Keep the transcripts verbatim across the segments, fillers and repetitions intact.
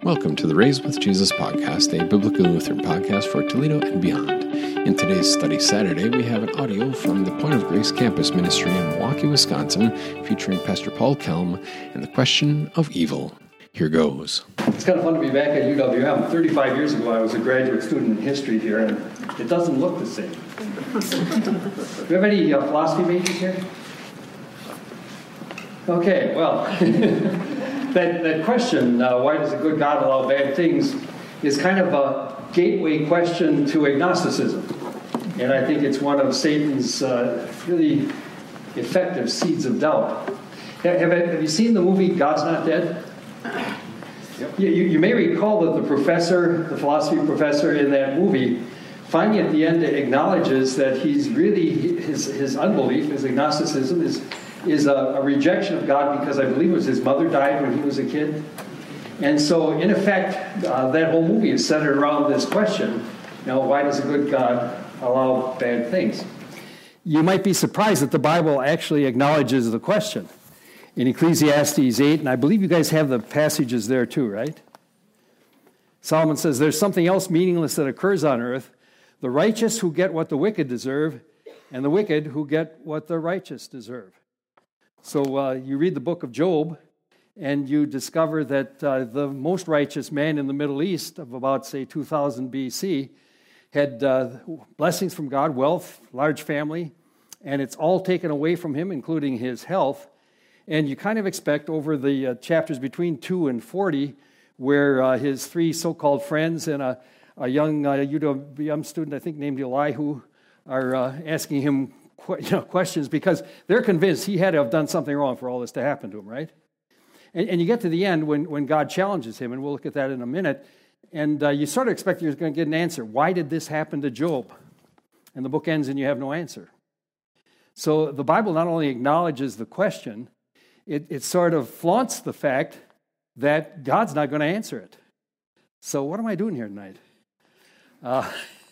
Welcome to the Raised with Jesus podcast, a biblical Lutheran podcast for Toledo and beyond. In today's Study Saturday, we have an audio from the Point of Grace Campus Ministry in Milwaukee, Wisconsin, featuring Pastor Paul Kelm and the question of evil. Here goes. It's kind of fun to be back at U W M. thirty-five years ago, I was a graduate student in history here, and it doesn't look the same. Do we have any uh, philosophy majors here? Okay, well, that, that question, uh, why does a good God allow bad things, is kind of a gateway question to agnosticism. And I think it's one of Satan's uh, really effective seeds of doubt. Have, have you seen the movie God's Not Dead? Yep. You, you may recall that the professor, the philosophy professor in that movie, finally at the end acknowledges that he's really, his, his unbelief, his agnosticism is is a, a rejection of God because I believe it was his mother died when he was a kid. And so, in effect, uh, that whole movie is centered around this question, you know, why does a good God allow bad things? You might be surprised that the Bible actually acknowledges the question. In Ecclesiastes eight, and I believe you guys have the passages there too, right? Solomon says, there's something else meaningless that occurs on earth, the righteous who get what the wicked deserve, and the wicked who get what the righteous deserve. So uh, you read the book of Job, and you discover that uh, the most righteous man in the Middle East of about, say, two thousand B C had uh, blessings from God, wealth, large family, and it's all taken away from him, including his health. And you kind of expect over the uh, chapters between two and forty, where uh, his three so-called friends and a, a young uh, U W M student, I think named Elihu, are uh, asking him you know, questions because they're convinced he had to have done something wrong for all this to happen to him, right? And, and you get to the end when, when God challenges him, and we'll look at that in a minute, and uh, you sort of expect you're going to get an answer. Why did this happen to Job? And the book ends and you have no answer. So the Bible not only acknowledges the question, it, it sort of flaunts the fact that God's not going to answer it. So what am I doing here tonight? Uh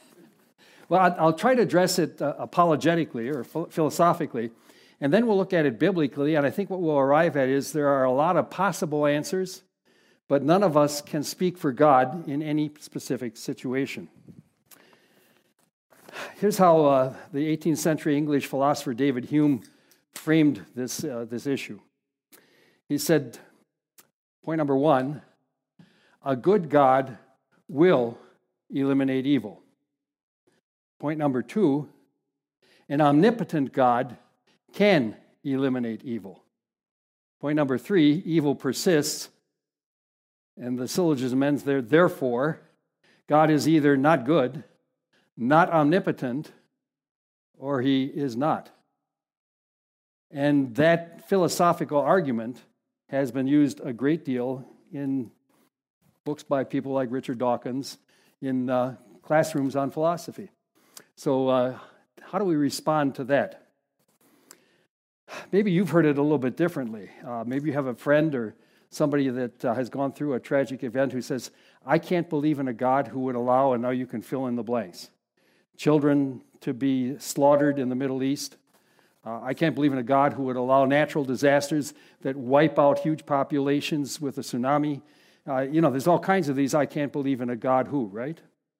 Well, I'll try to address it uh, apologetically or philosophically, and then we'll look at it biblically, and I think what we'll arrive at is there are a lot of possible answers, but none of us can speak for God in any specific situation. Here's how uh, the eighteenth century English philosopher David Hume framed this, uh, this issue. He said, point number one, a good God will eliminate evil. Point number two, an omnipotent God can eliminate evil. Point number three, evil persists, and the syllogism ends there, therefore, God is either not good, not omnipotent, or he is not. And that philosophical argument has been used a great deal in books by people like Richard Dawkins, in uh, classrooms on philosophy. So uh, how do we respond to that? Maybe you've heard it a little bit differently. Uh, maybe you have a friend or somebody that uh, has gone through a tragic event who says, I can't believe in a God who would allow, and now you can fill in the blanks. Children to be slaughtered in the Middle East. Uh, I can't believe in a God who would allow natural disasters that wipe out huge populations with a tsunami. Uh, you know, there's all kinds of these I can't believe in a God who, right?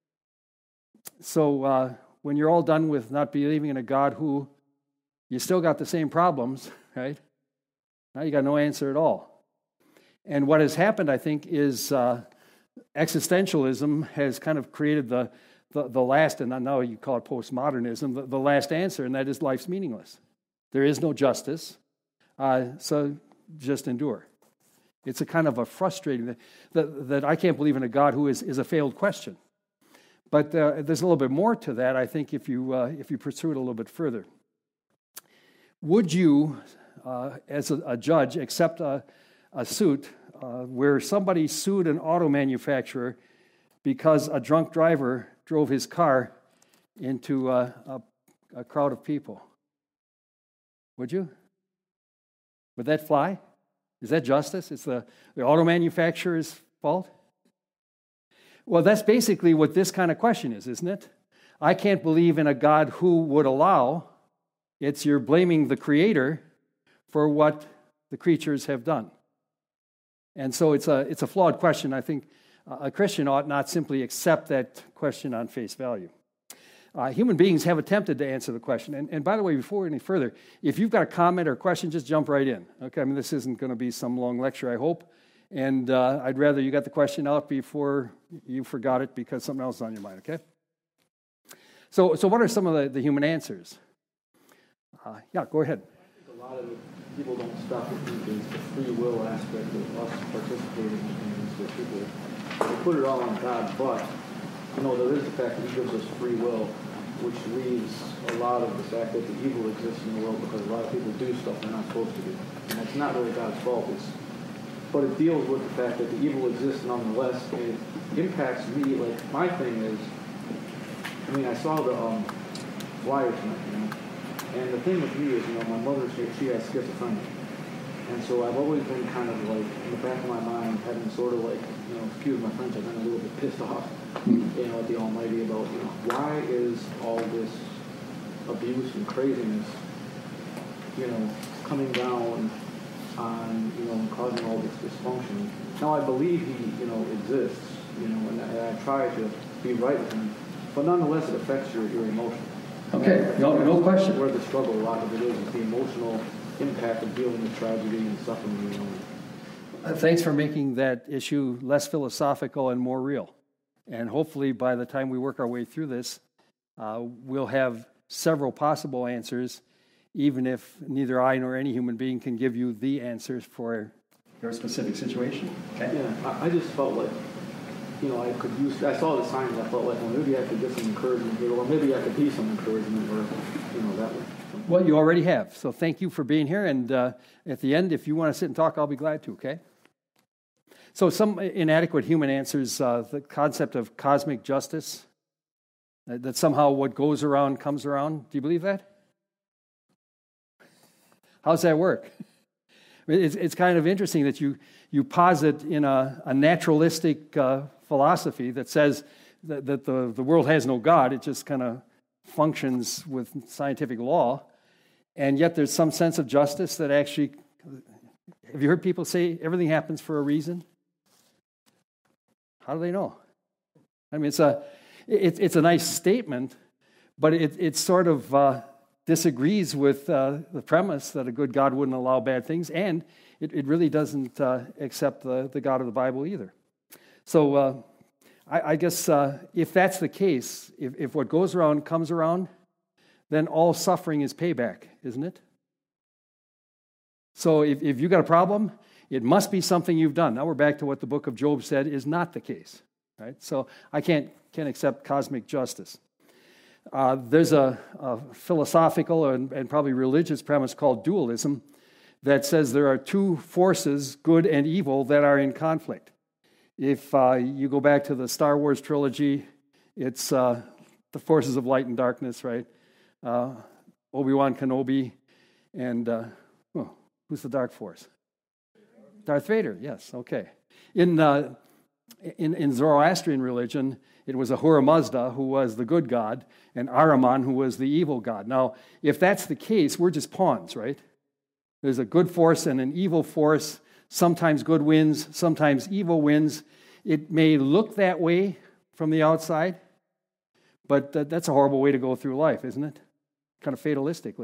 So uh, when you're all done with not believing in a God who, you still got the same problems, right? Now you got no answer at all. And what has happened, I think, is uh, existentialism has kind of created the, the, the last, and now you call it postmodernism, the, the last answer, and that is life's meaningless. There is no justice, uh, so just endure. It's a kind of a frustrating, that, that I can't believe in a God who is, is a failed question. But uh, there's a little bit more to that, I think, if you uh, if you pursue it a little bit further. Would you, uh, as a, a judge, accept a, a suit uh, where somebody sued an auto manufacturer because a drunk driver drove his car into a, a, a crowd of people? Would you? Would that fly? Is that justice? It's the, the auto manufacturer's fault? Well, that's basically what this kind of question is, isn't it? I can't believe in a God who would allow. It's you're blaming the Creator for what the creatures have done. And so it's a it's a flawed question. I think uh, a Christian ought not simply accept that question on face value. Uh, human beings have attempted to answer the question. And, and by the way, before any further, if you've got a comment or a question, just jump right in. Okay, I mean, this isn't going to be some long lecture, I hope. And uh, I'd rather you got the question out before you forgot it because something else is on your mind, okay? So so what are some of the, the human answers? Uh, yeah, go ahead. I think a lot of it, people don't stop to think is the free will aspect of us participating in things that people, they put it all on God, but, you know, there is the fact that he gives us free will, which leaves a lot of the fact that the evil exists in the world because a lot of people do stuff they're not supposed to do. And it's not really God's fault. It's, but it deals with the fact that the evil exists nonetheless, and it impacts me. Like, my thing is, I mean, I saw the um, flyer tonight, you know, and the thing with me is, you know, my mother, she, she has schizophrenia. And so I've always been kind of like, in the back of my mind, having sort of like, you know, excuse my French, I've been a little bit pissed off, you know, at the Almighty about, you know, why is all this abuse and craziness, you know, coming down on, you know, and causing all this dysfunction. Now, I believe he, you know, exists, you know, and I, and I try to be right with him, but nonetheless, it affects your, your emotions. Okay, no, no question. Where the struggle, a lot of it is, is the emotional impact of dealing with tragedy and suffering, you know. Uh, thanks for making that issue less philosophical and more real. And hopefully by the time we work our way through this, uh, we'll have several possible answers, even if neither I nor any human being can give you the answers for your specific situation. Okay? Yeah, I, I just felt like, you know, I could use, I saw the signs, I felt like, well, maybe I could get some encouragement here, or maybe I could be some encouragement, or, you know, that way. Well, you already have, so thank you for being here, and uh, at the end, if you want to sit and talk, I'll be glad to, okay? So some inadequate human answers, uh, the concept of cosmic justice, uh, that somehow what goes around comes around. Do you believe that? How's that work? It's, it's kind of interesting that you, you posit in a, a naturalistic uh, philosophy that says that, that the, the world has no God, it just kind of functions with scientific law, and yet there's some sense of justice that actually, have you heard people say everything happens for a reason? How do they know? I mean, it's a it, it's a nice statement, but it it sort of uh, disagrees with uh, the premise that a good God wouldn't allow bad things, and it, it really doesn't uh, accept the, the God of the Bible either. So uh, I, I guess uh, if that's the case, if, if what goes around comes around, then all suffering is payback, isn't it? So if, if you've got a problem, it must be something you've done. Now we're back to what the book of Job said is not the case, right? So I can't can't accept cosmic justice. Uh, there's a, a philosophical and, and probably religious premise called dualism that says there are two forces, good and evil, that are in conflict. If uh, you go back to the Star Wars trilogy, it's uh, the forces of light and darkness, right? Uh, Obi-Wan Kenobi and uh, oh, who's the dark force? Darth Vader, yes, okay. In, uh, in in Zoroastrian religion, it was Ahura Mazda who was the good god, and Ahriman who was the evil god. Now, if that's the case, we're just pawns, right? There's a good force and an evil force. Sometimes good wins, sometimes evil wins. It may look that way from the outside, but uh, that's a horrible way to go through life, isn't it? Kind of fatalistically.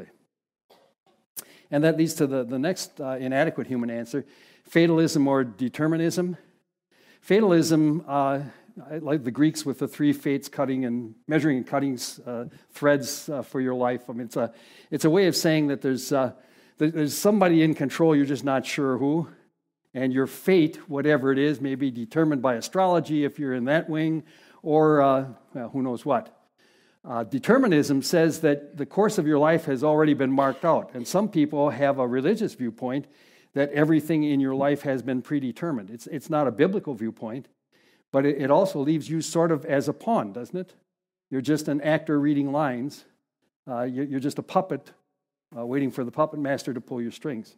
And that leads to the, the next uh, inadequate human answer, fatalism or determinism. Fatalism, uh, like the Greeks with the three fates, cutting and measuring and cutting uh, threads uh, for your life. I mean, it's a it's a way of saying that there's uh, there's somebody in control. You're just not sure who, and your fate, whatever it is, may be determined by astrology if you're in that wing, or uh, well, who knows what. Uh, determinism says that the course of your life has already been marked out, and some people have a religious viewpoint that everything in your life has been predetermined. It's it's not a biblical viewpoint, but it, it also leaves you sort of as a pawn, doesn't it? You're just an actor reading lines. Uh, you're, you're just a puppet uh, waiting for the puppet master to pull your strings.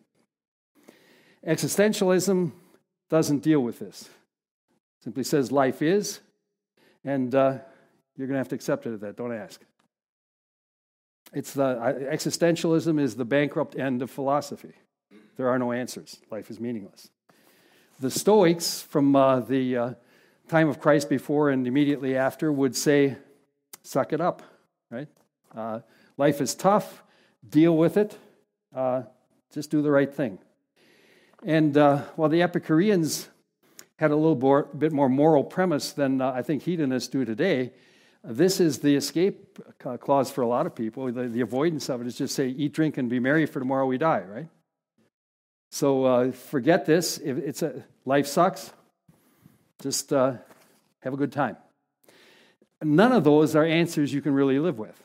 Existentialism doesn't deal with this. It simply says life is, and uh, you're going to have to accept it at that. Don't ask. It's the uh, existentialism is the bankrupt end of philosophy. There are no answers. Life is meaningless. The Stoics from uh, the uh, time of Christ before and immediately after would say, suck it up, right? Uh, life is tough, deal with it, uh, just do the right thing. And uh, while the Epicureans had a little more, bit more moral premise than uh, I think hedonists do today, this is the escape clause for a lot of people. The, the avoidance of it is just say, eat, drink, and be merry, for tomorrow we die, right? So uh, forget this. If it's a life sucks, just uh, have a good time. None of those are answers you can really live with.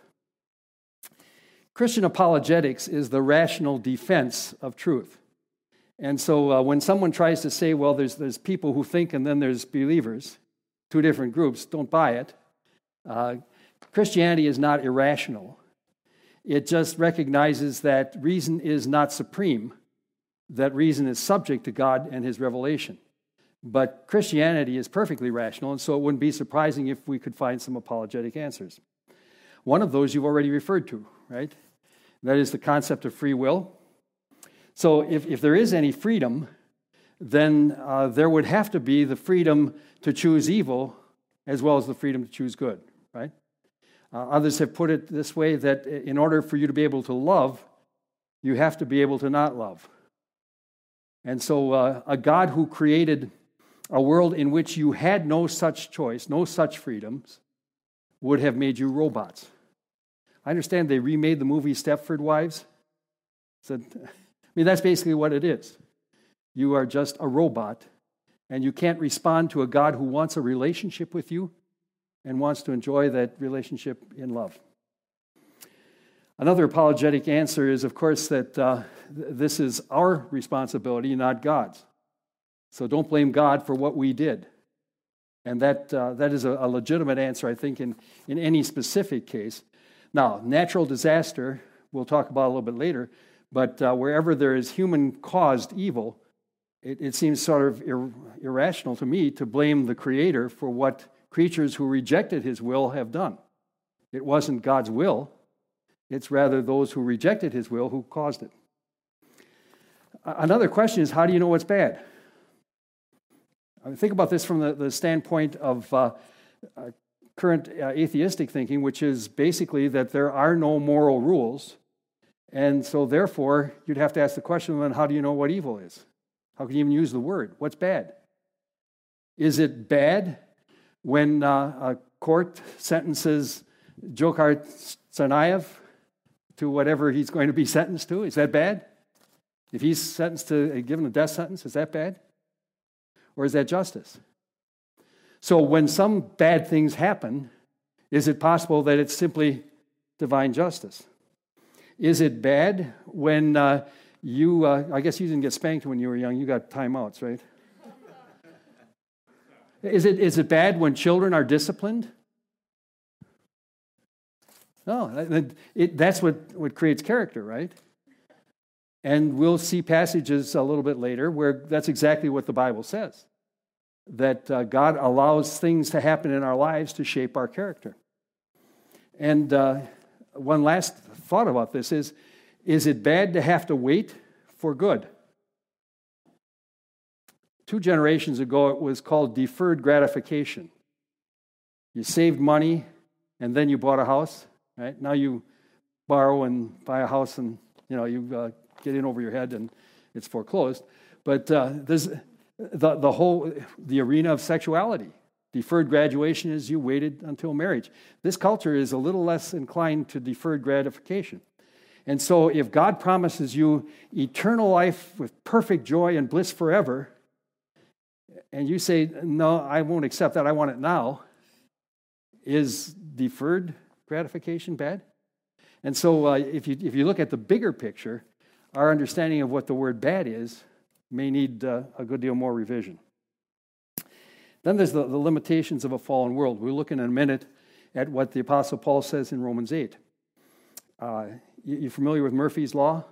Christian apologetics is the rational defense of truth. And so uh, when someone tries to say, well, there's there's people who think and then there's believers, two different groups, don't buy it. Uh, Christianity is not irrational. It just recognizes that reason is not supreme, that reason is subject to God and his revelation. But Christianity is perfectly rational, and so it wouldn't be surprising if we could find some apologetic answers. One of those you've already referred to, right? That is the concept of free will. So if, if there is any freedom, then uh, there would have to be the freedom to choose evil as well as the freedom to choose good, right? Uh, others have put it this way, that in order for you to be able to love, you have to be able to not love. And so uh, a God who created a world in which you had no such choice, no such freedoms, would have made you robots. I understand they remade the movie Stepford Wives. So, I mean, that's basically what it is. You are just a robot, and you can't respond to a God who wants a relationship with you and wants to enjoy that relationship in love. Another apologetic answer is, of course, that uh, th- this is our responsibility, not God's. So don't blame God for what we did. And that uh, that is a, a legitimate answer, I think, in, in any specific case. Now, natural disaster, we'll talk about a little bit later, but uh, wherever there is human-caused evil, it, it seems sort of ir- irrational to me to blame the Creator for what creatures who rejected his will have done. It wasn't God's will. It's rather those who rejected his will who caused it. Another question is, how do you know what's bad? I mean, think about this from the, the standpoint of uh, uh, current uh, atheistic thinking, which is basically that there are no moral rules. And so therefore, you'd have to ask the question, then how do you know what evil is? How can you even use the word? What's bad? Is it bad when uh, a court sentences Dzhokhar Tsarnaev to whatever he's going to be sentenced to? Is that bad? If he's sentenced to, given a death sentence, is that bad? Or is that justice? So when some bad things happen, is it possible that it's simply divine justice? Is it bad when uh, you, uh, I guess you didn't get spanked when you were young, you got timeouts, right? Is it is it bad when children are disciplined? No, it, it, that's what, what creates character, right? And we'll see passages a little bit later where that's exactly what the Bible says, that uh, God allows things to happen in our lives to shape our character. And uh, one last thought about this is, is it bad to have to wait for good? Two generations ago, it was called deferred gratification. You saved money, and then you bought a house, right? Now you borrow and buy a house, and you know you uh, get in over your head, and it's foreclosed. But uh, there's the the whole the arena of sexuality. Deferred graduation is you waited until marriage. This culture is a little less inclined to deferred gratification. And so if God promises you eternal life with perfect joy and bliss forever, and you say, no, I won't accept that, I want it now, is deferred gratification bad? And so uh, if you if you look at the bigger picture, our understanding of what the word bad is may need uh, a good deal more revision. Then there's the, the limitations of a fallen world. We'll look in a minute at what the Apostle Paul says in Romans eight. Uh, you, you familiar with Murphy's Law?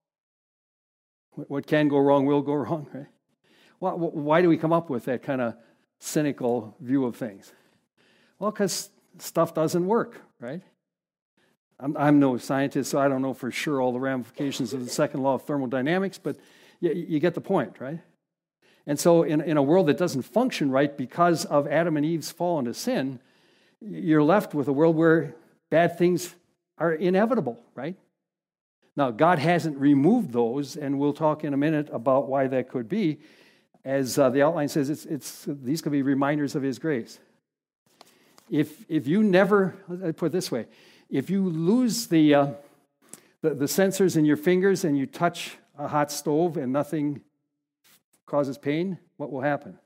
What can go wrong will go wrong, right? Why, why do we come up with that kind of cynical view of things? Well, because stuff doesn't work, right? I'm, I'm no scientist, so I don't know for sure all the ramifications of the second law of thermodynamics, but you, you get the point, right? And so in, in a world that doesn't function right because of Adam and Eve's fall into sin, you're left with a world where bad things are inevitable, right? Now, God hasn't removed those, and we'll talk in a minute about why that could be. As uh, the outline says, it's, it's these could be reminders of His grace. If if you never, I put it this way, if you lose the, uh, the the sensors in your fingers and you touch a hot stove and nothing causes pain, what will happen?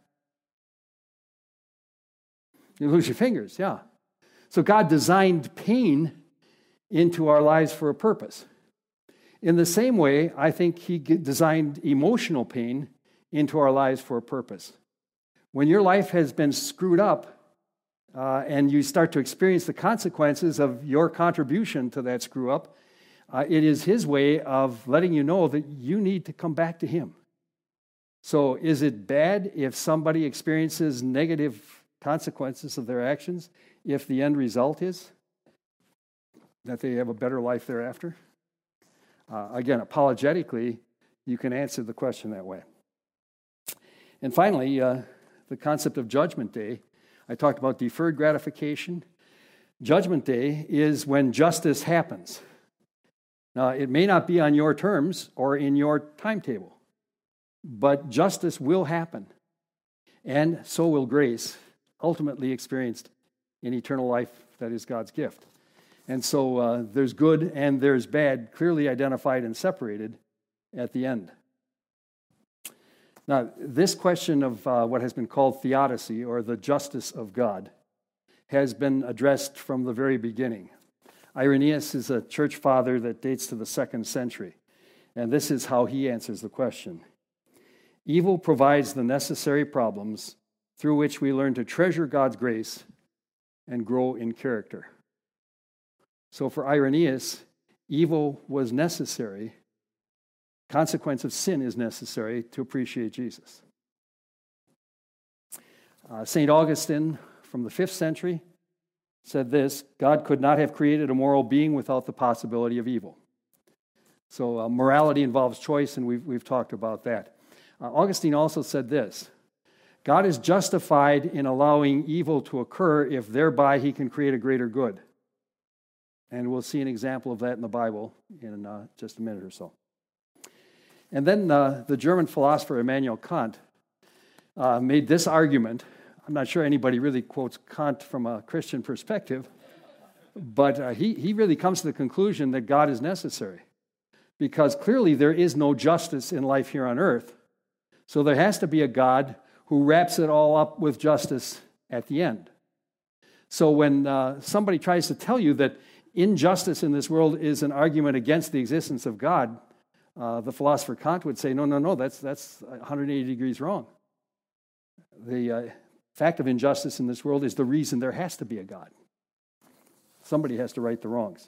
You lose your fingers, yeah. So God designed pain into our lives for a purpose. In the same way, I think He designed emotional pain into our lives for a purpose. When your life has been screwed up uh, and you start to experience the consequences of your contribution to that screw up, uh, it is His way of letting you know that you need to come back to Him. So is it bad if somebody experiences negative consequences of their actions if the end result is that they have a better life thereafter? Uh, again, apologetically, you can answer the question that way. And finally, uh, the concept of Judgment Day. I talked about deferred gratification. Judgment Day is when justice happens. Now, it may not be on your terms or in your timetable, but justice will happen, and so will grace, ultimately experienced in eternal life that is God's gift. And so uh, there's good and there's bad, clearly identified and separated at the end. Now, this question of uh, what has been called theodicy, or the justice of God, has been addressed from the very beginning. Irenaeus is a church father that dates to the second century, and this is how he answers the question. Evil provides the necessary problems through which we learn to treasure God's grace and grow in character. So for Irenaeus, evil was necessary. Consequence of sin is necessary to appreciate Jesus. Uh, Saint Augustine from the fifth century said this: God could not have created a moral being without the possibility of evil. So uh, morality involves choice, and we've, we've talked about that. Uh, Augustine also said this: God is justified in allowing evil to occur if thereby He can create a greater good. And we'll see an example of that in the Bible in uh, just a minute or so. And then uh, the German philosopher Immanuel Kant uh, made this argument. I'm not sure anybody really quotes Kant from a Christian perspective, but uh, he, he really comes to the conclusion that God is necessary, because clearly there is no justice in life here on earth. So there has to be a God who wraps it all up with justice at the end. So when uh, somebody tries to tell you that injustice in this world is an argument against the existence of God, uh, the philosopher Kant would say, no, no, no, that's that's one hundred eighty degrees wrong. The uh, fact of injustice in this world is the reason there has to be a God. Somebody has to right the wrongs.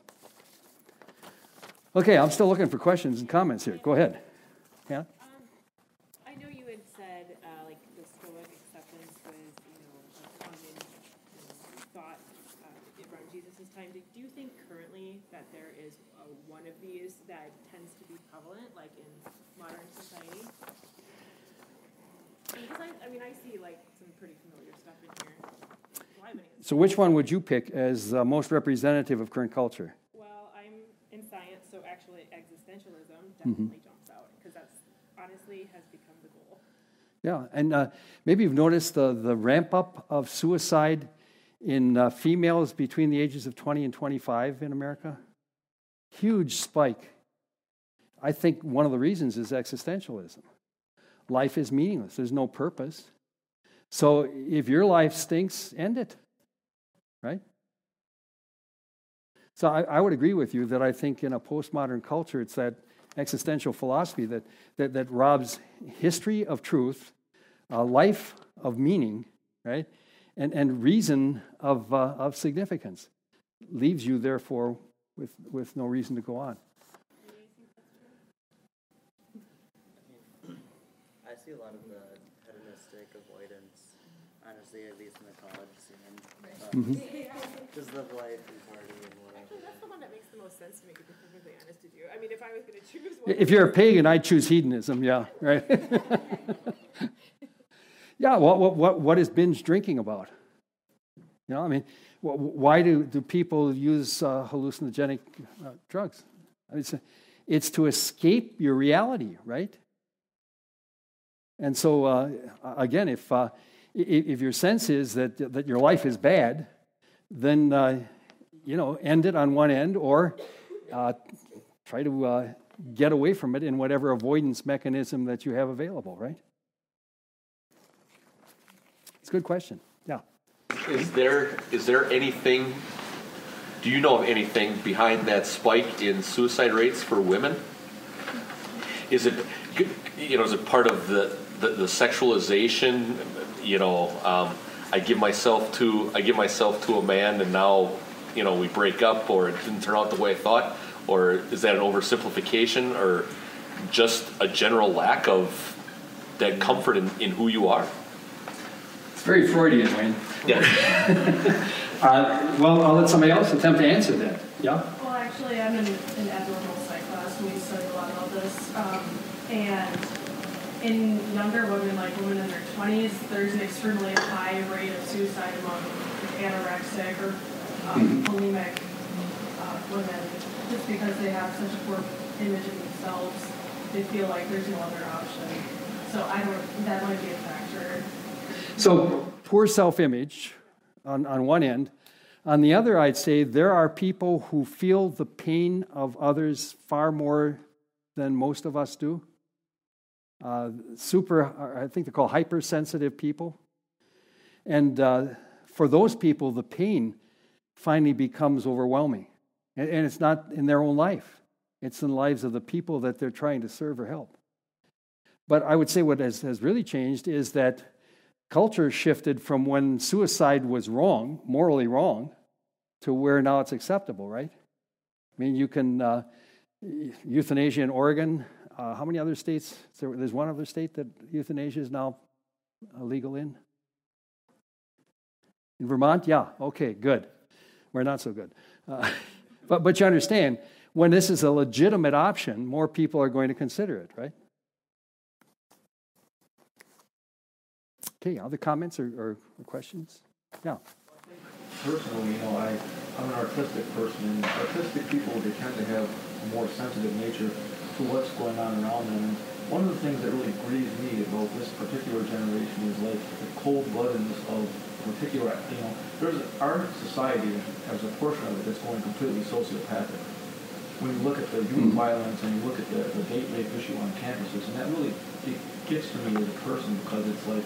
Okay, I'm still looking for questions and comments here. Go ahead. Yeah? Um, I know you had said, uh, like, the Stoic acceptance was, you know, a common you know, thought uh, around Jesus' time. Do you think currently that there is uh, one of these that tends to be prevalent, like in modern society? Because I, I mean, I see, like, some pretty familiar stuff in here. Why so which one would you pick as uh, most representative of current culture? Well, I'm in science, so actually existentialism definitely mm-hmm. jumps out, because that's honestly has become the goal. Yeah, and uh, maybe you've noticed the, the ramp up of suicide in uh, females between the ages of twenty and twenty-five in America. Huge spike. I think one of the reasons is existentialism. Life is meaningless. There's no purpose. So if your life stinks, end it, right? So I, I would agree with you that I think in a postmodern culture, it's that existential philosophy that that, that robs history of truth, uh, life of meaning, right, and and reason of uh, of significance, leaves you therefore with with no reason to go on. I see a lot of the hedonistic avoidance, honestly, at least in the college scene. Um, mm-hmm. Just live life and party and whatever. Actually, that's the one that makes the most sense to me, to be perfectly honest with you. I mean, if I was going to choose one... If you're a pagan, I'd choose hedonism, yeah, right? Yeah, well, what, what, what is binge drinking about? You know, I mean, why do, do people use uh, hallucinogenic uh, drugs? I mean, it's, it's to escape your reality, right? And so, uh, again, if uh, if your sense is that that your life is bad, then uh, you know, end it on one end, or uh, try to uh, get away from it in whatever avoidance mechanism that you have available, right? It's a good question. Yeah. Is there is there anything, do you know of anything behind that spike in suicide rates for women? Is it, you know, is it part of the, the, the sexualization, you know, um, I give myself to I give myself to a man and now, you know, we break up, or it didn't turn out the way I thought? Or is that an oversimplification, or just a general lack of that comfort in, in who you are? Very Freudian, Wayne. Yeah. uh, well, I'll let somebody else attempt to answer that. Yeah? Well, actually, I'm in an abnormal psych class, and we study a lot about this. Um, and in younger women, like women in their twenties, there's an extremely high rate of suicide among anorexic or um, bulimic uh, women, just because they have such a poor image of themselves. They feel like there's no other option. So I don't. That might be a factor. So poor self-image on, on one end. On the other, I'd say there are people who feel the pain of others far more than most of us do. Uh, super, I think they're called hypersensitive people. And uh, for those people, the pain finally becomes overwhelming. And, and it's not in their own life. It's in the lives of the people that they're trying to serve or help. But I would say what has, has really changed is that culture shifted from when suicide was wrong, morally wrong, to where now it's acceptable, right? I mean, you can, uh, euthanasia in Oregon, uh, how many other states? There, there's one other state that euthanasia is now illegal in? In Vermont? Yeah, okay, good. We're not so good. Uh, but, but you understand, when this is a legitimate option, more people are going to consider it, right? Okay, other comments or, or, or questions? Yeah. Personally, you know, I, I'm an artistic person, and artistic people, they tend to have a more sensitive nature to what's going on around them. And one of the things that really grieves me about this particular generation is like the cold-bloodedness of particular, you know, there's our society has a portion of it that's going completely sociopathic. When you look at the youth mm-hmm. violence and you look at the, the date rape issue on campuses, and that really, it gets to me as a person, because it's like,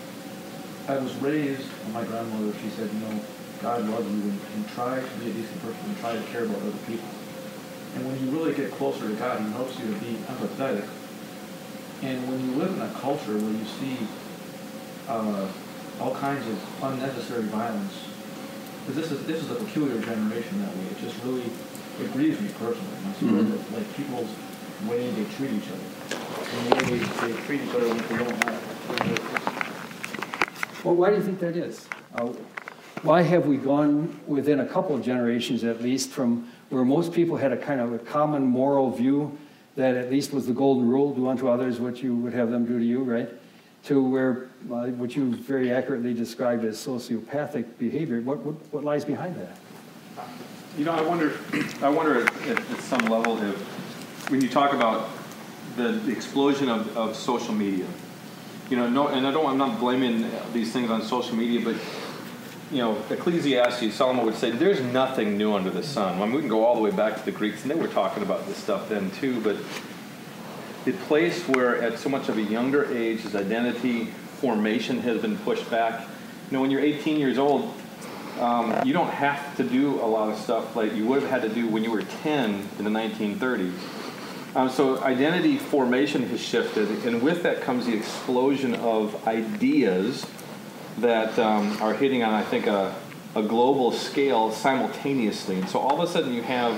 I was raised, my grandmother, she said, you know, God loves you, and, and try to be a decent person and try to care about other people. And when you really get closer to God, He helps you to be empathetic. And when you live in a culture where you see uh, all kinds of unnecessary violence, because this is this is a peculiar generation that way. It just really it grieves me personally. I see mm-hmm. that, like people's way they treat each other, and the way they, they treat each other when they don't have. Well, why do you think that is? Uh, why have we gone within a couple of generations at least from where most people had a kind of a common moral view that at least was the golden rule, do unto others what you would have them do to you, right? To where uh, what you very accurately described as sociopathic behavior. What, what what lies behind that? You know, I wonder. I wonder at, at some level if when you talk about the, the explosion of, of social media. You know, no, and I don't. I'm not blaming these things on social media, but you know, Ecclesiastes, Solomon would say, "There's nothing new under the sun." I mean, we can go all the way back to the Greeks, and they were talking about this stuff then too. But the place where, at so much of a younger age, his identity formation has been pushed back. You know, when you're eighteen years old, um, you don't have to do a lot of stuff like you would have had to do when you were ten in the nineteen thirties. Um, so identity formation has shifted, and with that comes the explosion of ideas that um, are hitting on, I think, a, a global scale simultaneously. And so all of a sudden you have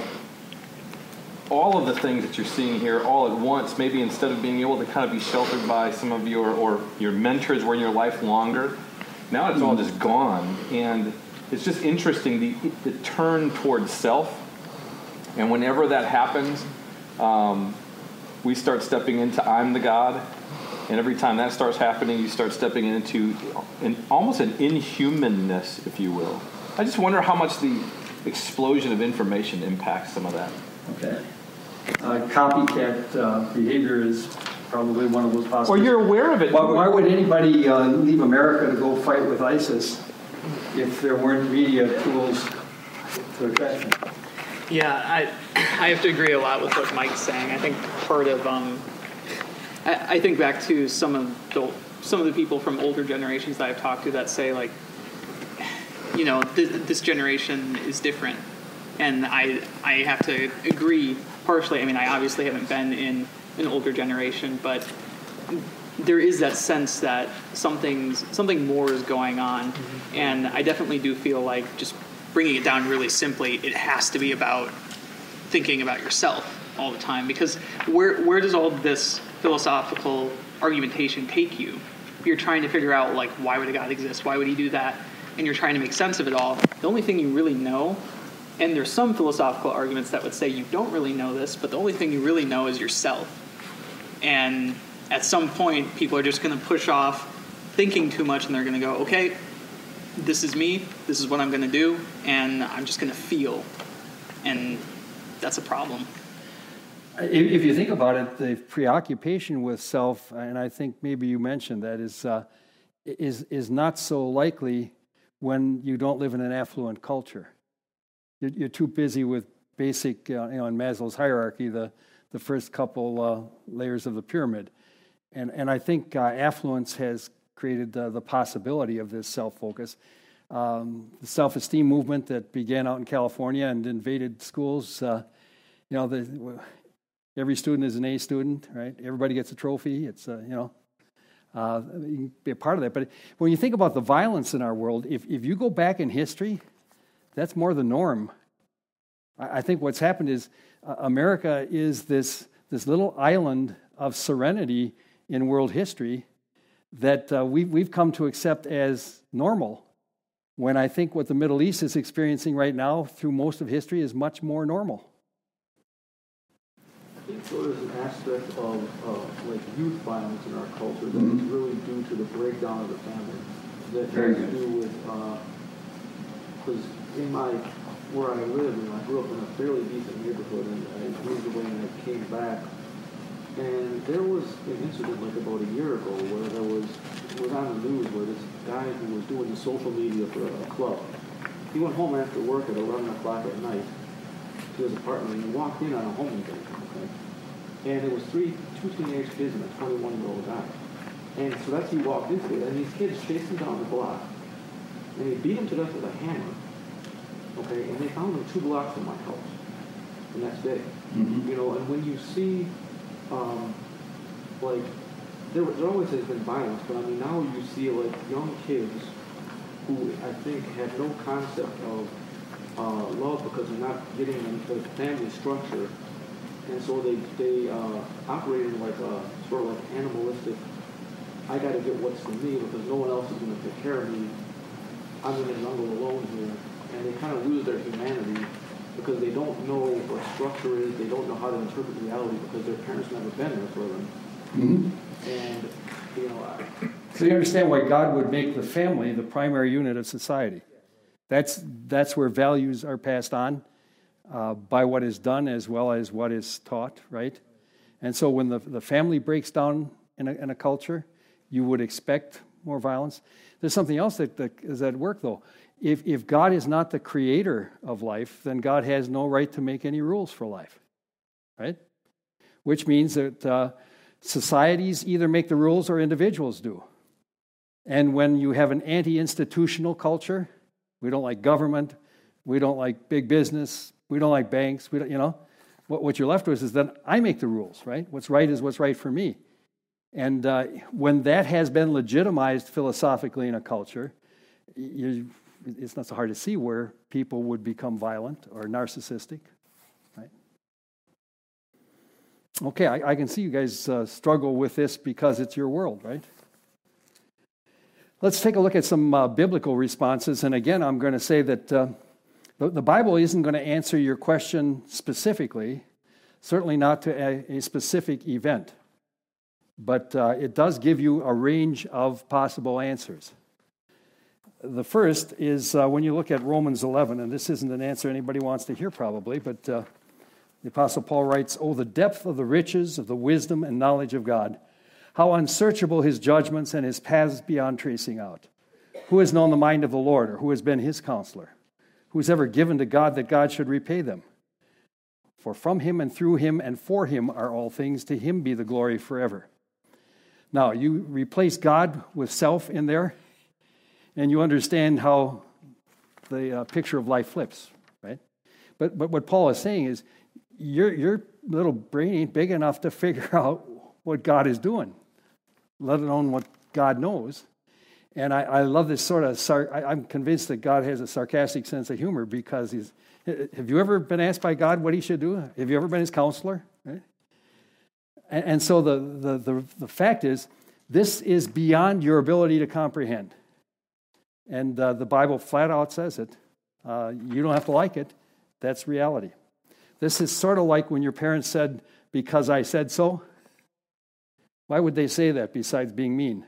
all of the things that you're seeing here all at once. Maybe instead of being able to kind of be sheltered by some of your, or your mentors were in your life longer, now it's all just gone. And it's just interesting, the, the turn towards self. And whenever that happens, Um, we start stepping into I'm the God, And every time that starts happening, you start stepping into an, almost an inhumanness, if you will. I just wonder how much the explosion of information impacts some of that. Okay. Uh, copycat uh, behavior is probably one of those possibilities. Well, you're aware of it. Why, why would anybody uh, leave America to go fight with ISIS if there weren't media tools to attract them? Yeah, I I have to agree a lot with what Mike's saying. I think part of um, I, I think back to some of the some of the people from older generations that I've talked to that say like, you know, th- this generation is different, and I I have to agree partially. I mean, I obviously haven't been in an older generation, but there is that sense that something's something more is going on, mm-hmm. and I definitely do feel like, just bringing it down really simply, it has to be about thinking about yourself all the time, because where where does all this philosophical argumentation take you? You're trying to figure out, like, why would a God exist? Why would he do that? And you're trying to make sense of it all. The only thing you really know, and there's some philosophical arguments that would say you don't really know this, but the only thing you really know is yourself. And at some point, people are just going to push off thinking too much, and they're going to go, okay, this is me, this is what I'm going to do, and I'm just going to feel. And that's a problem. If you think about it, the preoccupation with self, and I think maybe you mentioned that, is uh, is is not so likely when you don't live in an affluent culture. You're, you're too busy with basic, uh, you know, in Maslow's hierarchy, the the first couple uh, layers of the pyramid, and and I think uh, affluence has created uh, the possibility of this self-focus. Um, the self-esteem movement that began out in California and invaded schools, uh, you know, the, every student is an A student, right? Everybody gets a trophy. It's, uh, you know, uh, you can be a part of that. But when you think about the violence in our world, if, if you go back in history, that's more the norm. I, I think what's happened is uh, America is this, this little island of serenity in world history that uh, we've, we've come to accept as normal, when I think what the Middle East is experiencing right now through most of history is much more normal. I think so there's an aspect of uh, like youth violence in our culture that mm-hmm. is really due to the breakdown of the family. That Very has to do with, because uh, in my, where I live, you know, I grew up in a fairly decent neighborhood, and I moved away and I came back. And there was an incident like about a year ago where there was, it was on the news where this guy who was doing the social media for a club, he went home after work at eleven o'clock at night to his apartment, and he walked in on a home invasion, okay? And it was three, two teenage kids and a twenty-one-year-old guy. And so that's he walked into it, and these kids chased him down the block, and they beat him to death with a hammer, okay? And they found him two blocks from my house the next day. Mm-hmm. You know, and when you see Um, like, there, there always has been violence, but I mean, now you see, like, young kids who I think have no concept of uh, love because they're not getting the family structure, and so they, they uh, operate in, like, a sort of like animalistic, I gotta get what's for me because no one else is gonna take care of me, I'm in the jungle alone here, and they kind of lose their humanity because they don't know what structure is, they don't know how to interpret reality because their parents never been there for them. Mm-hmm. And, you know, I, so you understand why God would make the family the primary unit of society. That's that's where values are passed on uh, by what is done as well as what is taught, right? And so when the, the family breaks down in a, in a culture, you would expect more violence. There's something else that, that is at work, though. If if God is not the creator of life, then God has no right to make any rules for life, right? Which means that uh, societies either make the rules or individuals do. And when you have an anti-institutional culture, we don't like government, we don't like big business, we don't like banks, we don't, you know, what, what you're left with is then I make the rules, right? What's right is what's right for me. And uh, when that has been legitimized philosophically in a culture, you it's not so hard to see where people would become violent or narcissistic, right? Okay, I, I can see you guys uh, struggle with this because it's your world, right? Let's take a look at some uh, biblical responses. And again, I'm going to say that uh, the, the Bible isn't going to answer your question specifically, certainly not to a, a specific event. but uh, it does give you a range of possible answers. The first is uh, when you look at Romans eleven, and this isn't an answer anybody wants to hear probably, but uh, the Apostle Paul writes, "Oh, the depth of the riches of the wisdom and knowledge of God, how unsearchable his judgments and his paths beyond tracing out. Who has known the mind of the Lord, or who has been his counselor? Who has ever given to God that God should repay them? For from him and through him and for him are all things. To him be the glory forever." Now, you replace God with self in there, and you understand how the uh, picture of life flips, right? But but what Paul is saying is, your your little brain ain't big enough to figure out what God is doing, let alone what God knows. And I, I love this sort of, sar- I, I'm convinced that God has a sarcastic sense of humor, because he's, have you ever been asked by God what he should do? Have you ever been his counselor? Right? And, and so the, the, the, the fact is, this is beyond your ability to comprehend. And uh, the Bible flat out says it. Uh, you don't have to like it. That's reality. This is sort of like when your parents said, "Because I said so." Why would they say that besides being mean?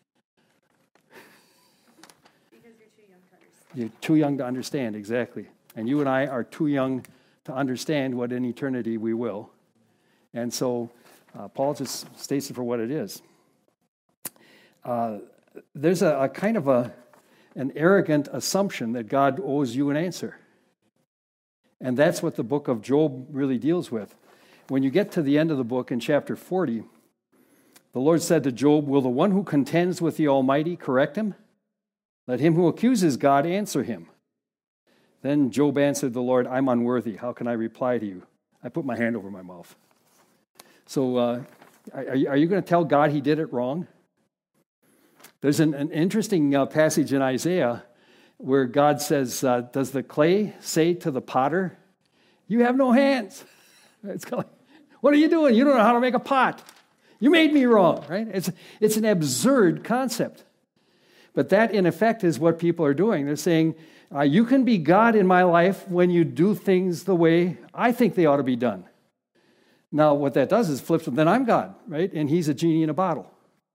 Because you're too young to understand. You're too young to understand, exactly. And you and I are too young to understand what in eternity we will. And so uh, Paul just states it for what it is. Uh, there's a, a kind of a an arrogant assumption that God owes you an answer. And that's what the book of Job really deals with. When you get to the end of the book in chapter forty, the Lord said to Job, "Will the one who contends with the Almighty correct him? Let him who accuses God answer him." Then Job answered the Lord, "I'm unworthy. How can I reply to you? I put my hand over my mouth." So uh, are, are you going to tell God he did it wrong? There's an, an interesting uh, passage in Isaiah where God says, uh, does the clay say to the potter, "You have no hands"? It's kind of like, what are you doing? You don't know how to make a pot. You made me wrong, right? It's, it's an absurd concept. But that, in effect, is what people are doing. They're saying, uh, you can be God in my life when you do things the way I think they ought to be done. Now, what that does is flips them. Then I'm God, right? And he's a genie in a bottle.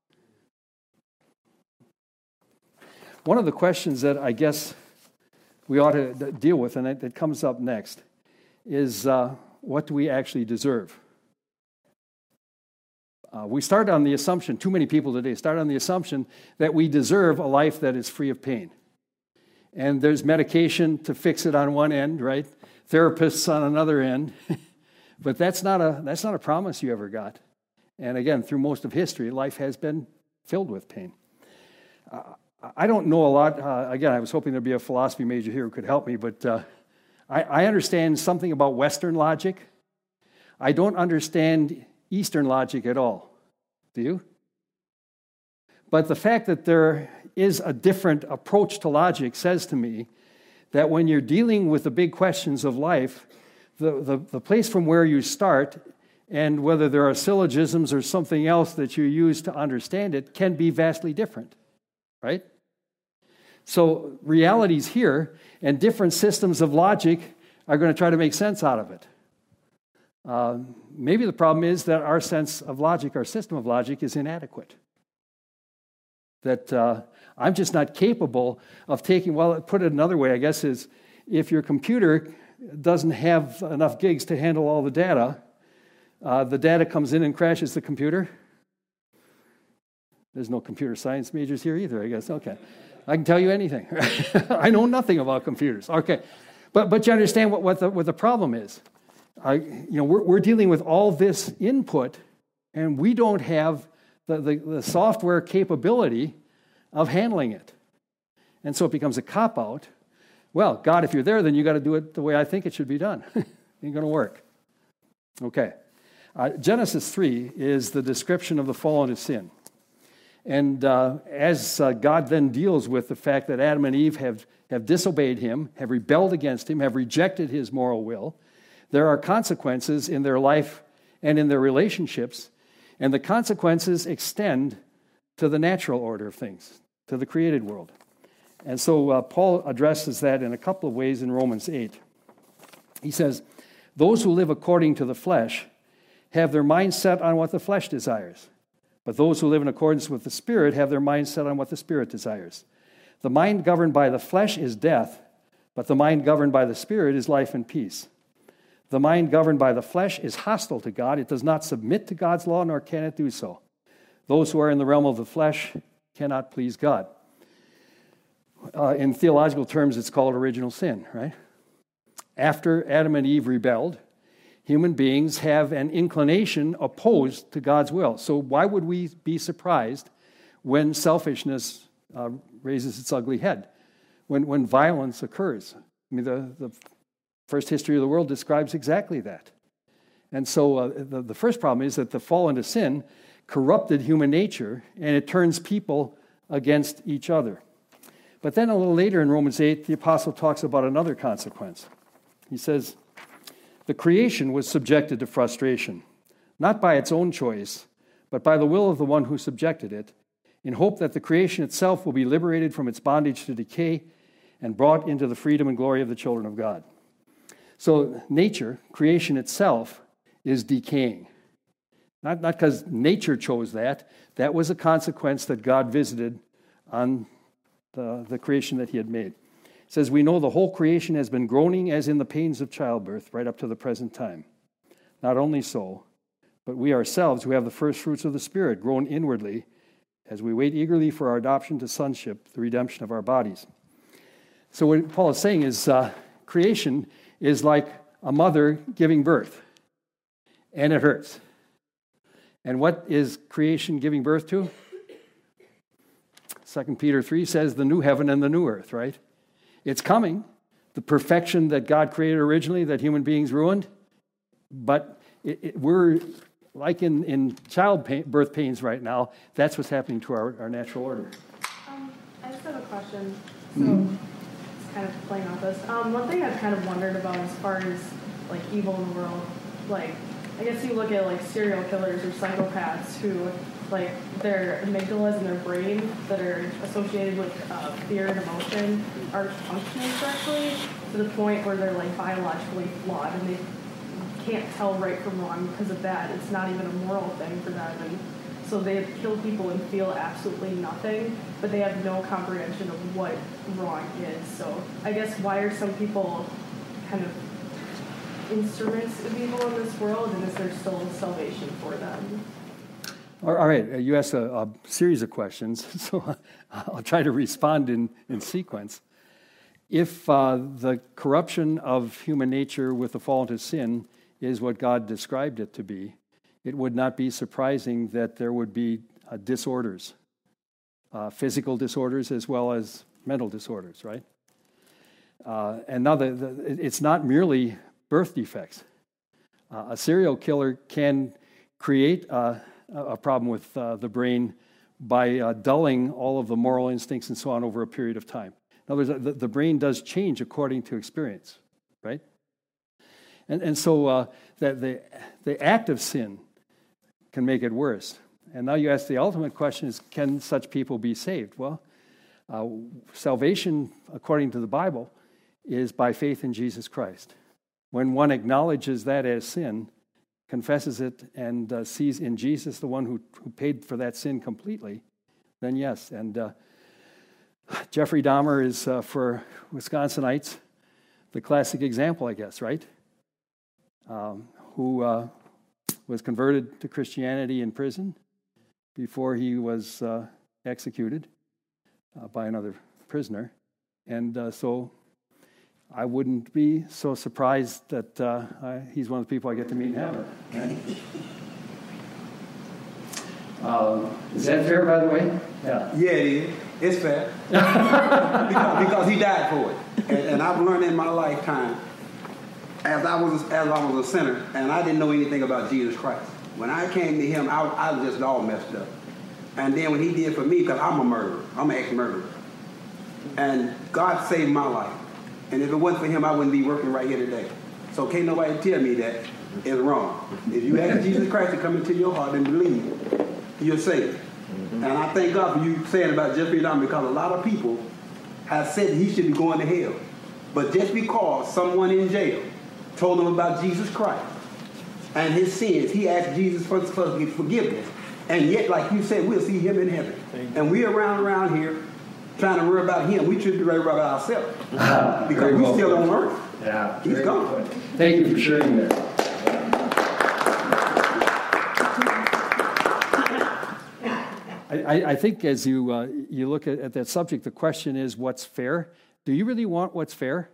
One of the questions that I guess we ought to deal with, and that comes up next, is uh, what do we actually deserve? Uh, we start on the assumption, too many people today start on the assumption that we deserve a life that is free of pain. And there's medication to fix it on one end, right? Therapists on another end. But that's not a that's not a promise you ever got. And again, through most of history, life has been filled with pain. Uh, I don't know a lot. Uh, again, I was hoping there'd be a philosophy major here who could help me, but uh, I, I understand something about Western logic. I don't understand Eastern logic at all. Do you? But the fact that there is a different approach to logic says to me that when you're dealing with the big questions of life, the, the, the place from where you start and whether there are syllogisms or something else that you use to understand it can be vastly different, right? So reality's here, and different systems of logic are going to try to make sense out of it. Uh, maybe the problem is that our sense of logic, our system of logic, is inadequate. That uh, I'm just not capable of taking, well, put it another way, I guess, is if your computer doesn't have enough gigs to handle all the data, uh, the data comes in and crashes the computer. There's no computer science majors here either, I guess. Okay. I can tell you anything. I know nothing about computers. Okay. But but you understand what, what, the, what the problem is. I, you know, we're, we're dealing with all this input, and we don't have the, the, the software capability of handling it. And so it becomes a cop-out. Well, God, if you're there, then you got to do it the way I think it should be done. Ain't going to work. Okay. Uh, Genesis three is the description of the fall into sin. And uh, as uh, God then deals with the fact that Adam and Eve have, have disobeyed him, have rebelled against him, have rejected his moral will, there are consequences in their life and in their relationships, and the consequences extend to the natural order of things, to the created world. And so uh, Paul addresses that in a couple of ways in Romans eight. He says, "Those who live according to the flesh have their mind set on what the flesh desires. But those who live in accordance with the Spirit have their mind set on what the Spirit desires. The mind governed by the flesh is death, but the mind governed by the Spirit is life and peace. The mind governed by the flesh is hostile to God. It does not submit to God's law, nor can it do so. Those who are in the realm of the flesh cannot please God. Uh, in theological terms, it's called original sin, right? After Adam and Eve rebelled, human beings have an inclination opposed to God's will. So why would we be surprised when selfishness uh, raises its ugly head, when, when violence occurs? I mean, the, the first history of the world describes exactly that. And so uh, the, the first problem is that the fall into sin corrupted human nature, and it turns people against each other. But then a little later in Romans eight, the apostle talks about another consequence. He says, the creation was subjected to frustration, not by its own choice, but by the will of the one who subjected it, in hope that the creation itself will be liberated from its bondage to decay and brought into the freedom and glory of the children of God. So nature, creation itself, is decaying. Not not because nature chose that. That was a consequence that God visited on the, the creation that he had made. It says, we know the whole creation has been groaning as in the pains of childbirth right up to the present time. Not only so, but we ourselves who have the first fruits of the Spirit groan inwardly as we wait eagerly for our adoption to sonship, the redemption of our bodies. So what Paul is saying is uh, creation is like a mother giving birth, and it hurts. And what is creation giving birth to? Second Peter three says the new heaven and the new earth, right? It's coming, the perfection that God created originally that human beings ruined, but it, it, we're like in, in childbirth pains right now. That's what's happening to our, our natural order. Um, I just have a question. So mm-hmm. It's kind of playing off this. Um, one thing I've kind of wondered about as far as like evil in the world, like I guess you look at like serial killers or psychopaths who like their amygdalas in their brain that are associated with uh, fear and emotion are functioning correctly to the point where they're like biologically flawed and they can't tell right from wrong because of that. It's not even a moral thing for them, and so they kill people and feel absolutely nothing, but they have no comprehension of what wrong is. So I guess why are some people kind of instruments of evil in this world, and is there still salvation for them? All right, you asked a, a series of questions, so I'll try to respond in, in sequence. If uh, the corruption of human nature with the fall into sin is what God described it to be, it would not be surprising that there would be uh, disorders, uh, physical disorders as well as mental disorders, right? Uh, and now the, the, it's not merely birth defects. Uh, a serial killer can create a, a problem with uh, the brain by uh, dulling all of the moral instincts and so on over a period of time. In other words, the, the brain does change according to experience, right? And and so uh, that the the act of sin can make it worse. And now you ask the ultimate question is, can such people be saved? Well, uh, salvation, according to the Bible, is by faith in Jesus Christ. When one acknowledges that as sin, confesses it, and uh, sees in Jesus the one who, who paid for that sin completely, then yes. And uh, Jeffrey Dahmer is, uh, for Wisconsinites, the classic example, I guess, right? Um, who uh, was converted to Christianity in prison before he was uh, executed uh, by another prisoner. And uh, so I wouldn't be so surprised that uh, I, he's one of the people I get to meet in heaven. Right? Um, is that fair, by the way? Yeah. Yeah, it is. It's fair. because, because he died for it. And, and I've learned in my lifetime, as I was as I was a sinner, and I didn't know anything about Jesus Christ. When I came to him, I, I was just all messed up. And then when he did for me, because I'm a murderer, I'm an ex-murderer. And God saved my life. And if it wasn't for him, I wouldn't be working right here today. So can't nobody tell me that is wrong. If you ask Jesus Christ to come into your heart and believe, you're saved. Mm-hmm. And I thank God for you saying about Jeffrey Dahmer, because a lot of people have said he should be going to hell. But just because someone in jail told him about Jesus Christ and his sins, he asked Jesus for forgiveness. And yet, like you said, we'll see him in heaven. And we're around around here trying to worry about him. We should be worried about ourselves. Because we're still on earth. Yeah. He's gone. Thank you for sharing that. I, I think as you uh, you look at, at that subject, the question is, what's fair? Do you really want what's fair?